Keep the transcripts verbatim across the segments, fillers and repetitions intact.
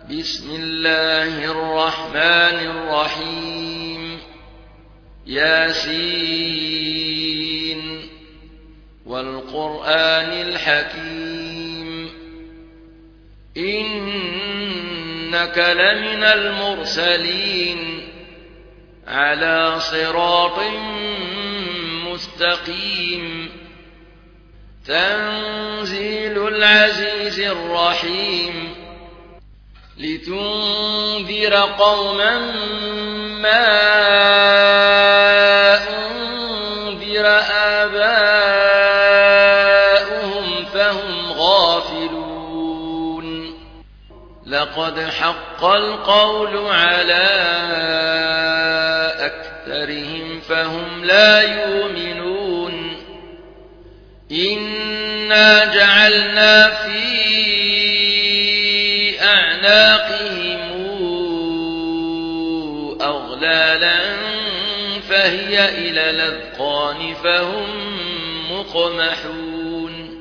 بسم الله الرحمن الرحيم ياسين والقرآن الحكيم إنك لمن المرسلين على صراط مستقيم تنزيل العزيز الرحيم لتنذر قوما ما أنذر آباؤهم فهم غافلون لقد حق القول على أكثرهم فهم لا يؤمنون إنا جعلنا في أعناقهم أغلالا فهي إلى الأذقان فهم مقمحون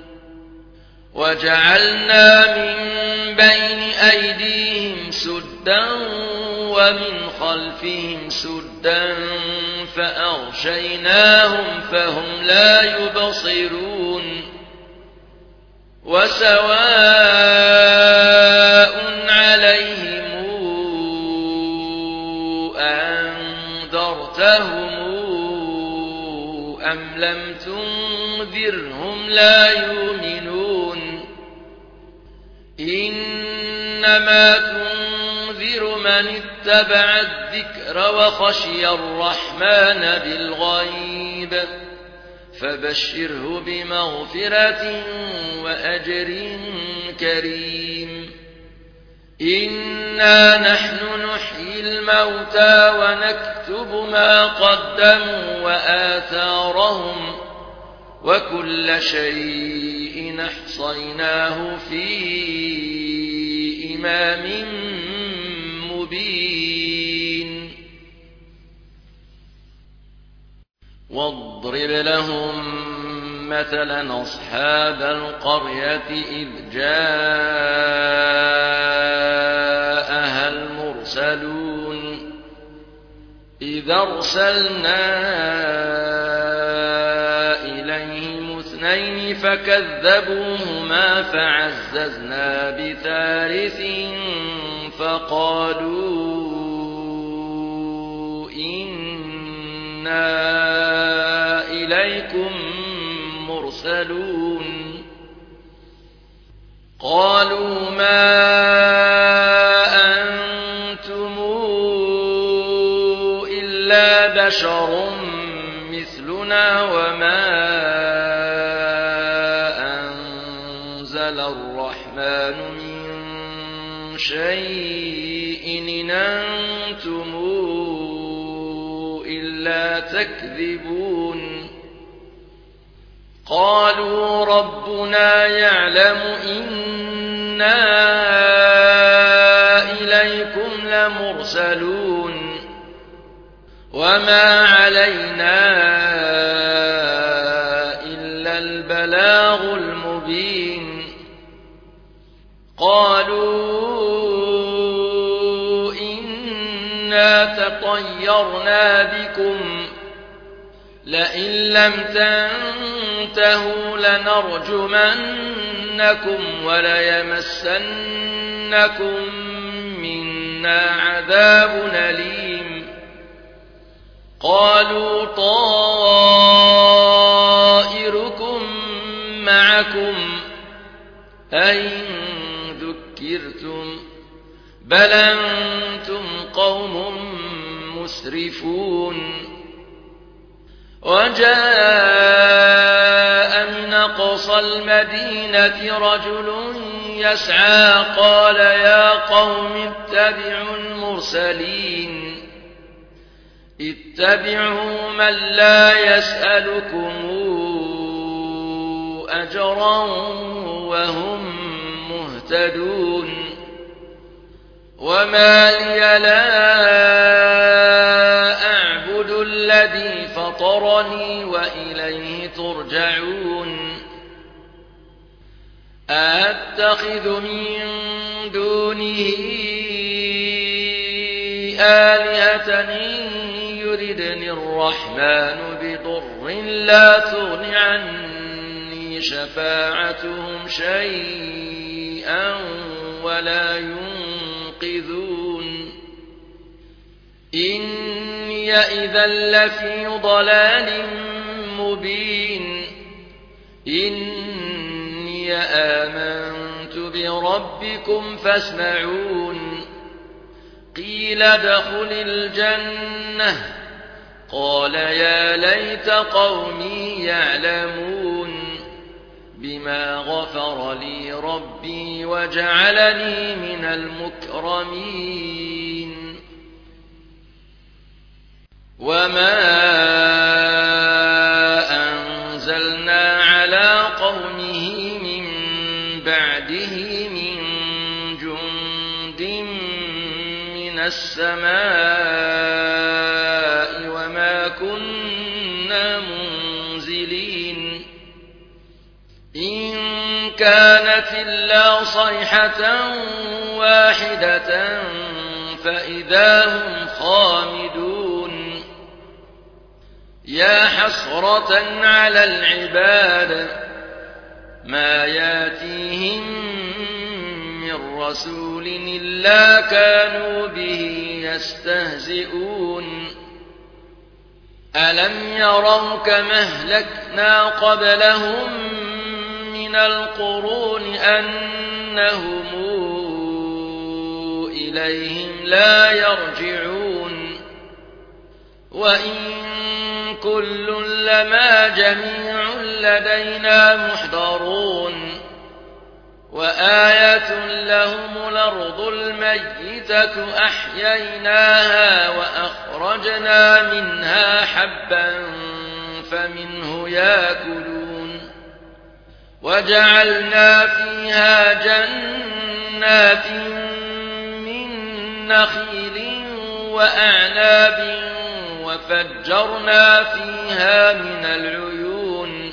وجعلنا من بين أيديهم سدا ومن خلفهم سدا فأغشيناهم فهم لا يبصرون وسواء عليهم أنذرتهم أم لم تنذرهم لا يؤمنون إنما تنذر من اتبع الذكر وخشي الرحمن بالغيب فبشره بمغفرة وأجر كريم إنا نحن نحيي الموتى ونكتب ما قدموا وآثارهم وكل شيء أحصيناه في إمام مبين واضرب لهم مثلا أصحاب القرية إذ جاءها المرسلون إذ أرسلنا إليهم اثنين فكذبوهما فعززنا بثالث فقالوا إنا إليكم مرسلون قالوا ما أنتم إلا بشر مثلنا وما أنزل الرحمن من شيء إن أنتم إلا تكذبون قالوا ربنا يعلم إنا إليكم لمرسلون وما علينا إلا البلاغ المبين قالوا إنا تطيرنا بكم لئن لم تنتهوا لنرجمنكم وليمسنكم منا عذاب أليم قالوا طائركم معكم أئن ذكرتم بل أنتم قوم مسرفون وجاء من أقصى المدينة رجل يسعى قال يا قوم اتبعوا المرسلين اتبعوا من لا يسألكم أجرا وهم مهتدون وما لي لا أعبد الذي فطرني وإليه ترجعون أتخذ من دونه آلهة إن يردني الرحمن بضر لا تغن عني شفاعتهم شيئا ولا ينقذون إني إذا لفي ضلال مبين إني آمنت بربكم فاسمعون قيل ادخل الجنة قال يا ليت قومي يعلمون بما غفر لي ربي وجعلني من المكرمين وما أنزلنا على قومه من بعده من جند من السماء وما كنا منزلين إن كانت إلا صيحة واحدة فإذا هم خامدون يا حسرة على العباد ما ياتيهم من رسول إلا كانوا به يستهزئون ألم يروا كما أهلكنا قبلهم من القرون أنهم إليهم لا يرجعون وإن كل لما جميع لدينا محضرون وآية لهم الأرض الميتة أحييناها وأخرجنا منها حبا فمنه يأكلون وجعلنا فيها جنات من نخيل وأعناب وفجرنا فيها من العيون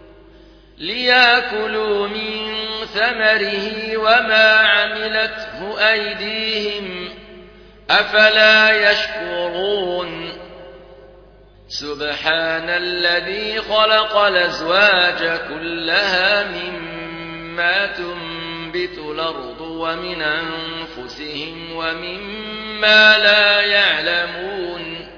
ليأكلوا من ثمره وما عملته أيديهم أفلا يشكرون سبحان الذي خلق الأزواج كلها مما تنبت الأرض ومن أنفسهم ومما لا يعلمون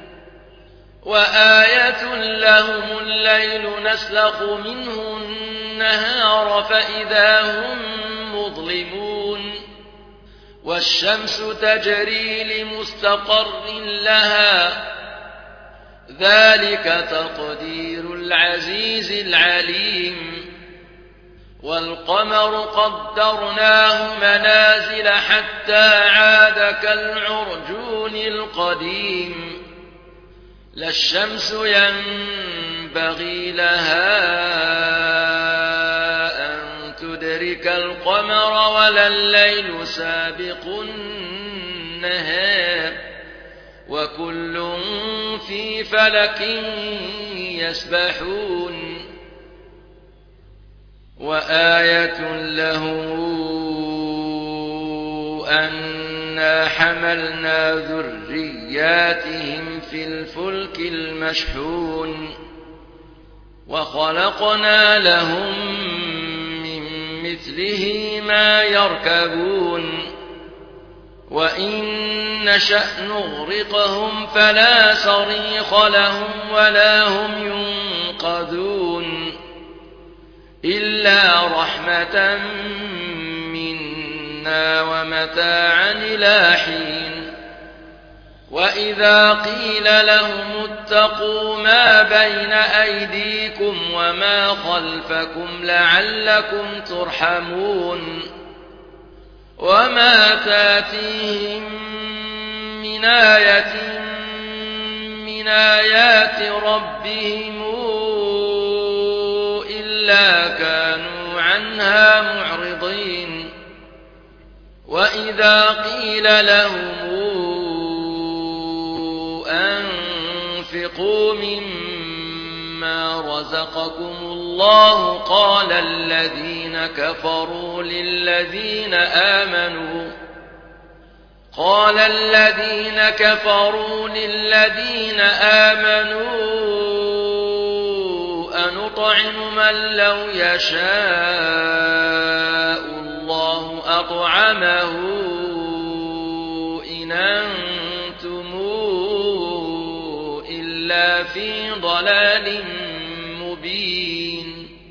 وآية لهم الليل نسلخ منه النهار فإذا هم مظلمون والشمس تجري لمستقر لها ذلك تقدير العزيز العليم والقمر قدرناه منازل حتى عاد كالعرجون القديم لا الشمس ينبغي لها أن تدرك القمر ولا الليل سابق النهار وكل في فلك يسبحون وآية لهم أنا حملنا ذرياتهم في الفلك المشحون وخلقنا لهم من مثله ما يركبون وإن نشأ نغرقهم فلا صريخ لهم ولا هم ينقذون إلا رحمة منا ومتاعا إلى حين وإذا قيل لهم اتقوا ما بين أيديكم وما خلفكم لعلكم ترحمون وما تاتيهم من آية من آيات ربهم إلا كانوا عنها معرضين وإذا قيل لهم أنفقوا مما رزقكم الله قال الذين كفروا للذين آمنوا قال الذين كفروا للذين آمنوا أنطعم من لو يشاء الله أطعمه إن أنتم إلا في ضلال مبين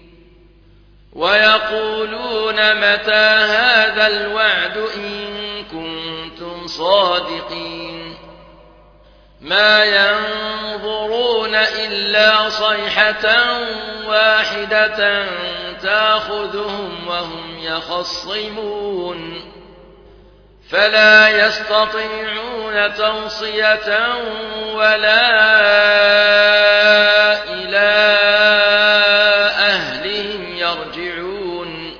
ويقولون متى هذا الوعد إن كنتم صادقين ما ينظرون إلا صيحة واحدة تأخذهم وهم يخصمون فلا يستطيعون توصية ولا إلى أهلهم يرجعون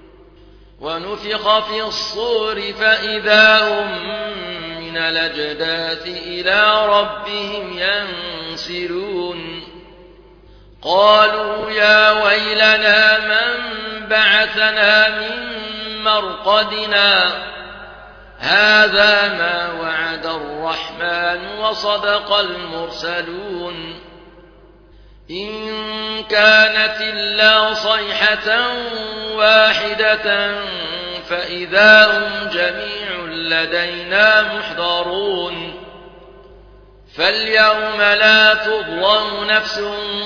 ونفخ في الصور فإذا هم من الأجداث إلى ربهم ينسلون قالوا يا ويلنا من بعثنا من مرقدنا هذا ما وعد الرحمن وصدق المرسلون إن كانت إلا صيحة واحدة فإذا هم جميع لدينا محضرون فاليوم لا تظلم نفس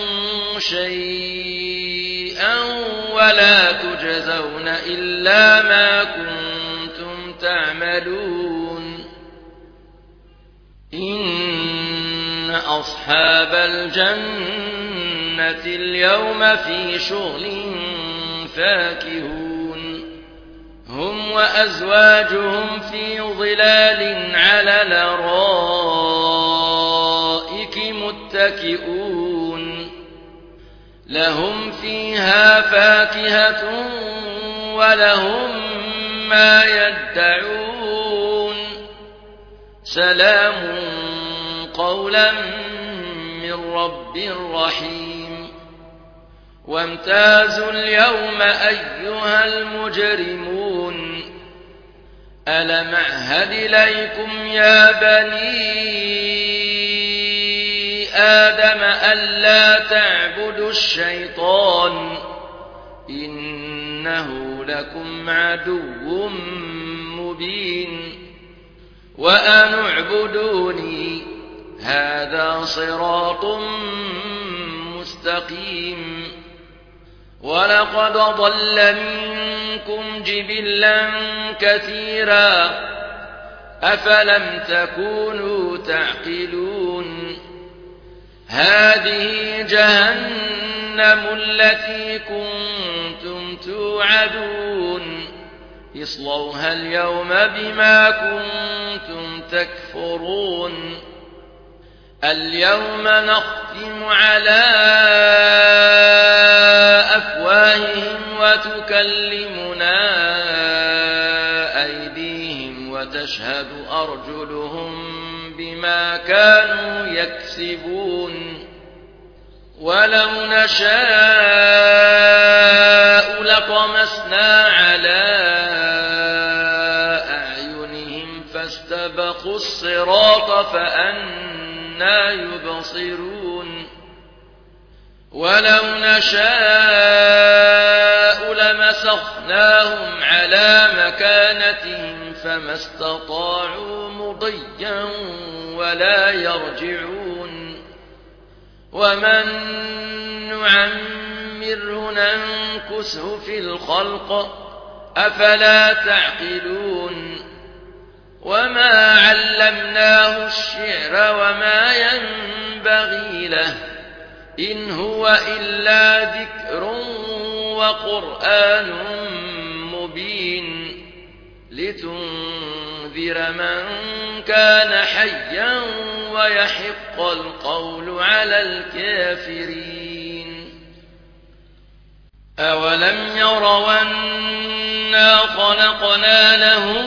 شيئا ولا تجزون إلا ما كنتم تعملون إن أصحاب الجنة اليوم في شغل فاكهون هم وأزواجهم في ظلال على الأرائك متكئون لهم فيها فاكهة ولهم ما يدعون سلام قولا من رب رحيم وامتازوا اليوم أيها المجرمون ألم أعهد إليكم يا بني آدم ألا تعبدوا الشيطان إنه لكم عدو مبين وأن اعبدوني هذا صراط مستقيم ولقد ضل منكم جبلا كثيرا أفلم تكونوا تعقلون هذه جهنم التي كنتم توعدون اصلوها اليوم بما كنتم تكفرون اليوم نختم على أفواههم وتكلمنا أيديهم وتشهد أرجلهم بما كانوا يكسبون ولو نشاء لطمسنا على أعينهم فاستبقوا الصراط فأنى يبصرون ولو نشاء لمسخناهم على مكانتهم فما استطاعوا مضيا ولا يرجعون ومن نعمره ننكسه في الخلق أفلا تعقلون وما علمناه الشعر وما ينبغي له إن هو إلا ذكر وقرآن مبين لتنذر من كان حيا ويحق القول على الكافرين أولم يروا أنا خلقنا لهم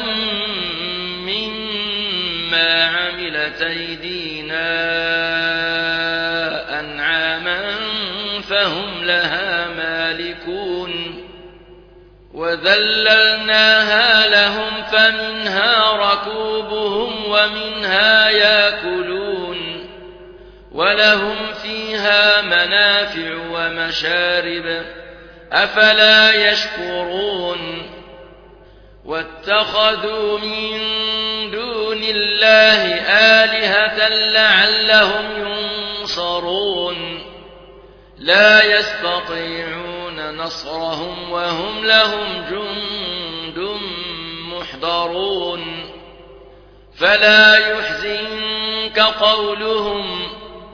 مما عملت أيدينا أنعاما فهم لها مالكون وذللناها لهم فمنها ركوبهم قلوبهم ومنها يأكلون ولهم فيها منافع ومشارب أفلا يشكرون واتخذوا من دون الله آلهة لعلهم ينصرون لا يستطيعون نصرهم وهم لهم جند محضرون فلا يحزنك قولهم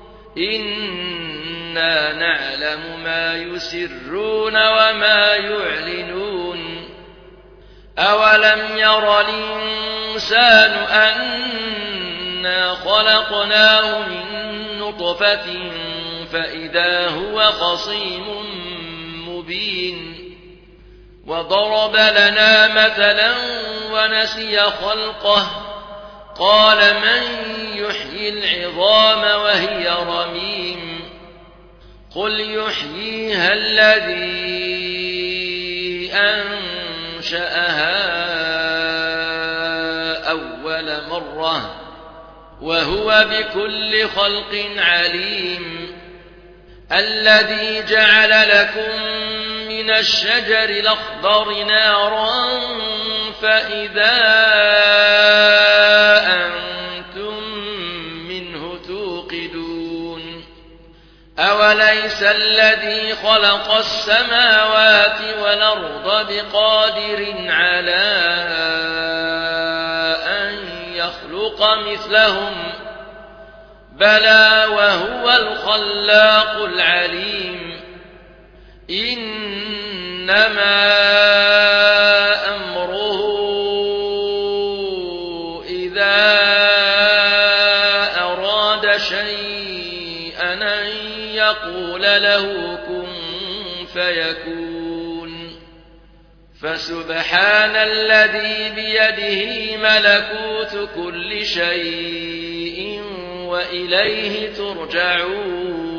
إنا نعلم ما يسرون وما يعلنون أولم ير الإنسان أنا خلقناه من نطفة فإذا هو خصيم مبين وضرب لنا مثلا ونسي خلقه قال من يحيي العظام وهي رميم قل يحييها الذي أنشأها أول مرة وهو بكل خلق عليم الذي جعل لكم من الشجر الأخضر نارا فإذا أنتم منه توقدون أوليس الذي خلق السماوات والأرض بقادر على أن يخلق مثلهم بلى وهو الخلاق العليم إنما أمره إذا أراد شيئا أن يقول له كن فيكون فسبحان الذي بيده ملكوت كل شيء وإليه ترجعون